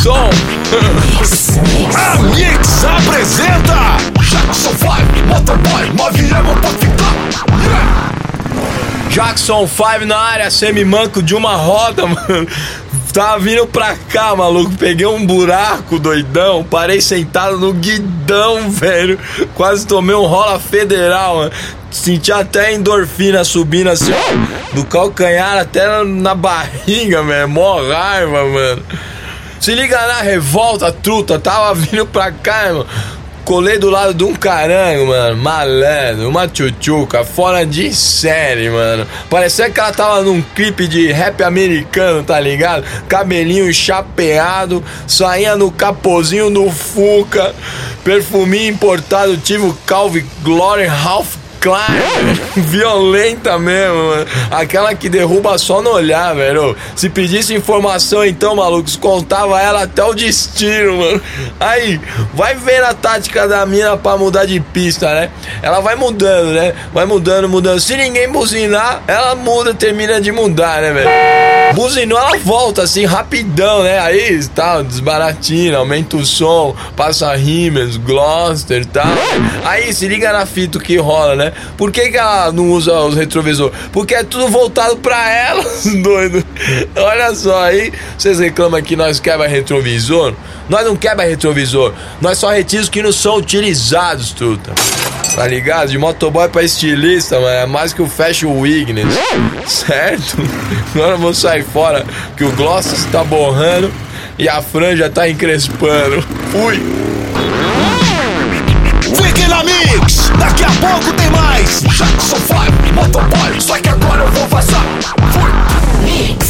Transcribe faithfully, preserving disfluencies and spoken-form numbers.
som. A Mix apresenta Jackson cinco, Motoboy, nove emo pra ficar. Yeah. Jackson cinco na área, semi-manco de uma roda, mano. Tava vindo pra cá, maluco. Peguei um buraco, doidão. Parei sentado no guidão, velho. Quase tomei um rola federal, mano. Senti até a endorfina subindo assim, ó, do calcanhar até na barriga, velho. Mó raiva, mano. Se liga na revolta, truta. Tava vindo pra cá, mano. Colei do lado de um carango, mano. Malandro, uma tchutchuca, fora de série, mano. Parecia que ela tava num clipe de rap americano, tá ligado? Cabelinho chapeado, sainha no capozinho no Fuca, perfuminho importado, tive Calvin Klein, Ralph Klein, violenta mesmo, mano. Aquela que derruba só no olhar, velho. Se pedisse informação então, maluco, contava ela até o destino, mano. Aí, vai ver a tática da mina pra mudar de pista, né? Ela vai mudando, né? Vai mudando, mudando. Se ninguém buzinar, ela muda, termina de mudar, né, velho? Buzinou, ela volta assim, rapidão, né? Aí, tal, desbaratina, aumenta o som, passa rímels, Gloucester e tal. Aí, se liga na fita que rola, né? Por que que ela não usa os retrovisores? Porque é tudo voltado pra ela, doido. Olha só, aí vocês reclamam que nós quebra retrovisor. Nós não quebra retrovisor. Nós só retiramos que não são utilizados, truta. Tá ligado? De motoboy pra estilista, mano, é mais que o Fashion Weakness. Certo? Agora eu vou sair fora, que o Gloucester está borrando e a franja tá encrespando. Fui! Fique na Mix, daqui a pouco tem mais Jackson cinco, Motoboy, só que agora eu vou vazar. Fui!